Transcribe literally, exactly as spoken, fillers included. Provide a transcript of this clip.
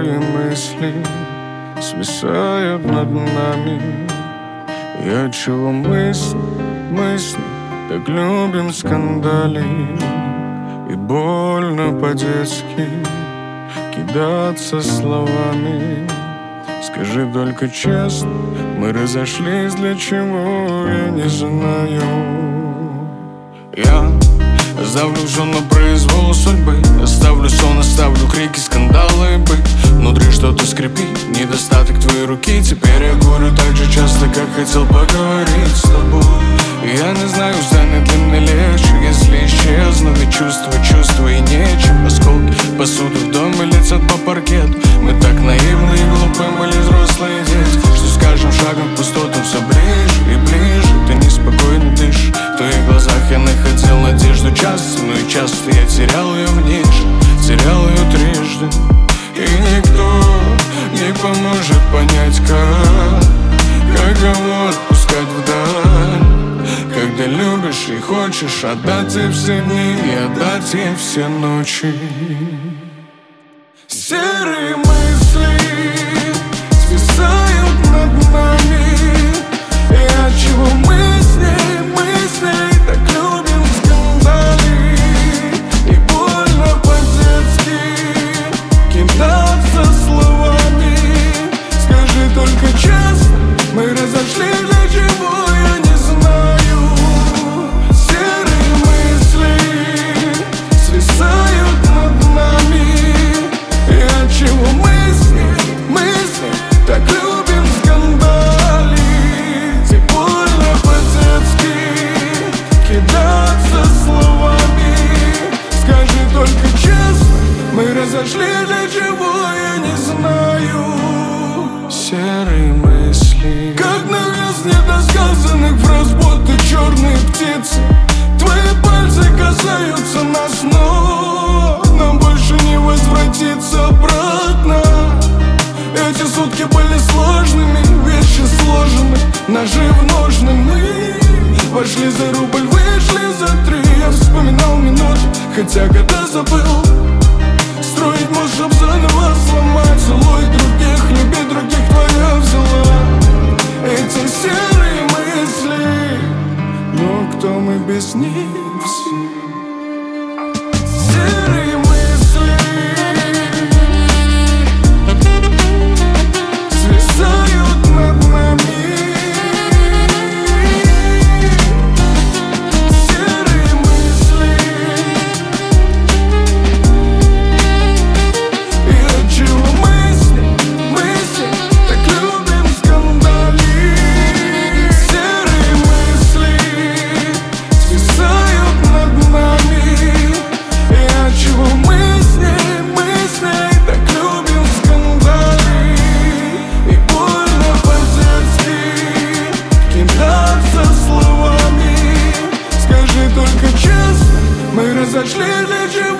Серые мысли свисают над нами. И отчего мысли, мысли так любим скандалить? И больно по-детски кидаться словами. Скажи только честно, мы разошлись для чего, я не знаю. Я оставлю все на произвол судьбы, оставлю сон, оставлю крики, скандалы, быт. Внутри что-то скрипит, недостаток твоей руки. Теперь я говорю так же часто, как хотел поговорить с тобой. Я не знаю, станет ли мне легче, если исчезну. Ведь чувства, чувства и нечем. Осколки посуды в доме летят по паркету. Мы так наивны и глупы, были взрослые дети. Что с каждым шагом в пустоту все ближе и ближе. Ты неспокойно дышишь, в твоих глазах я находил надежду часто. Но и часто я терял ее в ниже, терял ее трижды. И никто не поможет понять, как, каково отпускать вдаль. Когда любишь и хочешь отдать ей все дни и отдать ей все ночи. Серые мысли свисают над нами. И отчего мы с ней, мы с ней так любим скандалить? И больно по-детски кидаться словами. Скажи только честно, мы разошлись для чего, я не знаю. Серые мысли свисают над нами. И отчего мы с ней, мы с ней так любим скандалить? И больно по-детски кидаться словами. Скажи только честно, мы разошлись для чего, я не знаю. Серые мысли, как навес недосказанных фраз, будто черные птицы. Твои пальцы касаются нас, но нам больше не возвратиться обратно. Эти сутки были сложными, вещи сложены, ножи в ножны. Мы вошли за рубль, вышли за три. Я вспоминал минуты, хотя года забыл. Строить мост, чтоб заново сломать. Целуй других, люби других, твоя взяла. Эти серые мысли, но кто мы без них все? Серые мысли свисают над нами. Серые мысли, и отчего мы с ней, мы с ней так любим скандалить? Серые мысли свисают над нами. И отчего мы с ней, мы с ней так любим скандалить? И больно по-детски кидаться словами. Скажи только честно, мы разошлись для чего?